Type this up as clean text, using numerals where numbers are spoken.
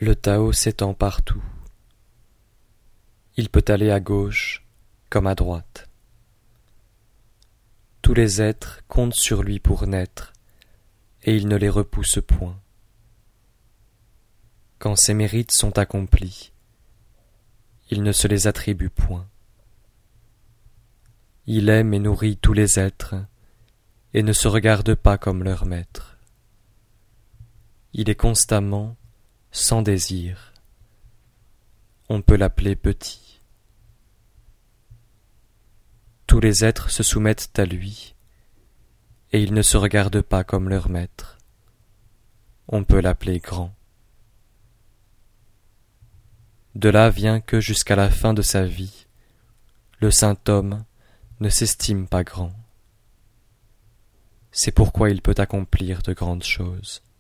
Le Tao s'étend partout. Il peut aller à gauche comme à droite. Tous les êtres comptent sur lui pour naître, et il ne les repousse point. Quand ses mérites sont accomplis, il ne se les attribue point. Il aime et nourrit tous les êtres, et ne se regarde pas comme leur maître. Il est constamment sans désir. On peut l'appeler petit. Tous les êtres se soumettent à lui, et il ne se regarde pas comme leur maître. On peut l'appeler grand. De là vient que jusqu'à la fin de sa vie, le saint homme ne s'estime pas grand. C'est pourquoi il peut accomplir de grandes choses.